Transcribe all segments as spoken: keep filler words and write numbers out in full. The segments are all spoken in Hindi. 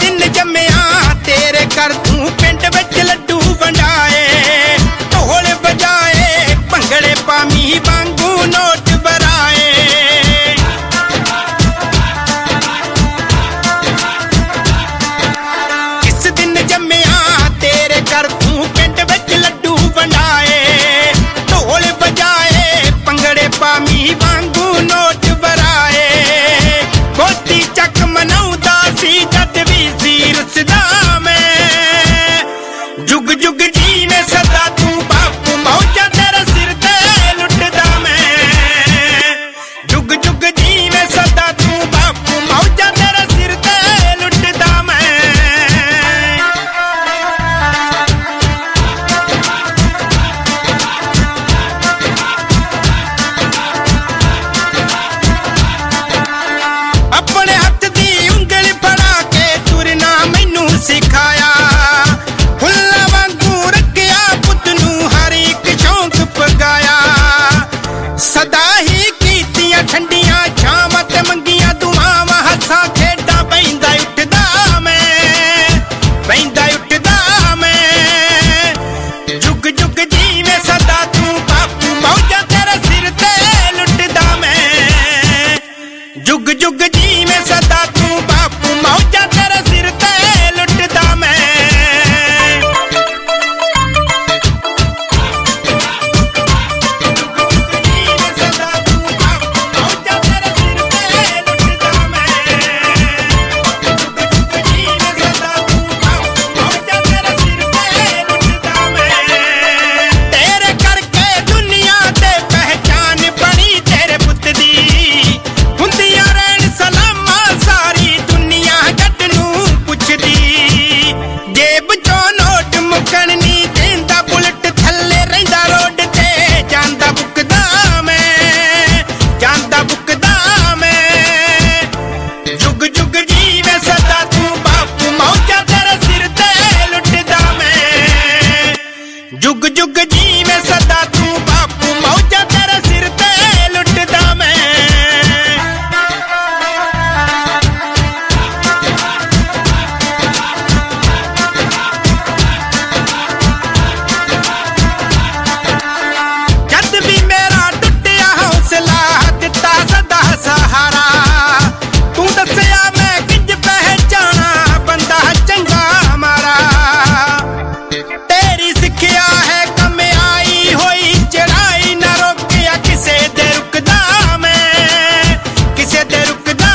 दिन जम्मिया तेरे कर तू पिंड विच लड्डू वंडाए, ढोल बजाए भंगड़े पामी वांगू नोट बराए। किस दिन जम्मिया तेरे कर तू पिंड विच लड्डू वंडाए, ढोल बजाए भंगड़े पामी वांगू नोट बराए। गोदी चक मनाउंदा सी जद भी सी रुसदा मैं, जुग जुग जीवे सदा तू बापू मौजा तेरे सिर ते लुटदा मैं, जुग जुग जीवे सदा तू बापू मौजा तेरे सिर ते लुटदा मैं। अपने हथ दी उंगली फड़ा के तुरना मैनू सिखाया, फुल्ला वांगू रखिया पुत नू हर एक शौक पगाया। सदा ही कीतियां ठंडियां छावां ते मंगियां दुआवां, हस्सां खेडां बहिंदा उठदा मैं, बहिंदा उठदा मैं। जुग जुग जीवे सदा तू बापू मौजा तेरे सिर ते लुटदा मैं, जुग जुग जीवे सदा तू बापू मौजा तेरे सिर ते लुटदा मैं। तेरे करके दुनिया ते पहचान बनी तेरे पुत दी, हुंदियां रहन सलामा सारी दुनिया जट नू पुछदी। जेब चों नोट मुकन नी देंदा, बुलट थल्ले रहिंदा रोड ते जांदा बुकदा मैं, जांदा बुकदा मैं। जुग जुग जीवे सदा तू बापू मौजा तेरे सिर ते लुटदा मैं, जुग जुग जीवे सदा तू बापू मौजा तेरे सिर ते लुटदा मैं। जद भी मेरा टुटिया हौसला दिता सदा सहारा, तू दसिया मैं किंज पहचाना बंदा चंगा मारा। तेरी सिक्ख्या है कम आई होई चढ़ाई, न रोकिया किसे दे रुकदा मैं, किसे दे रुकदा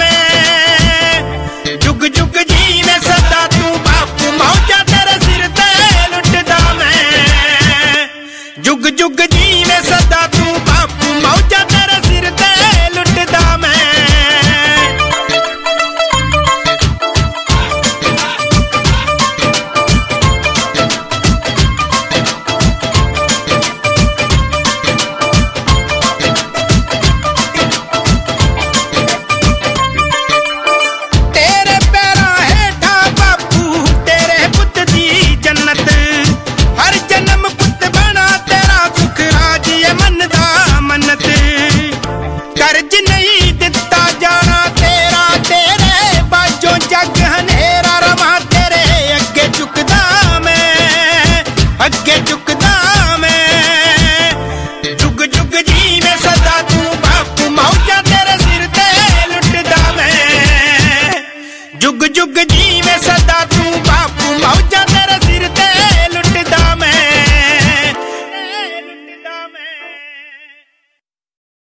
मैं। जुग जुग जीवे सदा तू बापू मौजा तेरे सिर ते लुटदा मैं, जुग जुग जीवे सदा तू बापू मौजा तेरे सिर ते लुटदा मैं। तेरे पैरां हेठां बापू तेरे पुत दी जन्नत, हर जन्म पुत बना तेरा सुख राज ये मनदा मन्नत। कर्ज नहीं दिता जाना तेरा, तेरे बाजों जग हनेरा रवा तेरे अगे झुकदा मैं, अगे झुकदा मैं। जुग जुग जीवे सदा तू बापू मौजा तेरे सिर ते लुटदा मैं, जुग जुग जीवे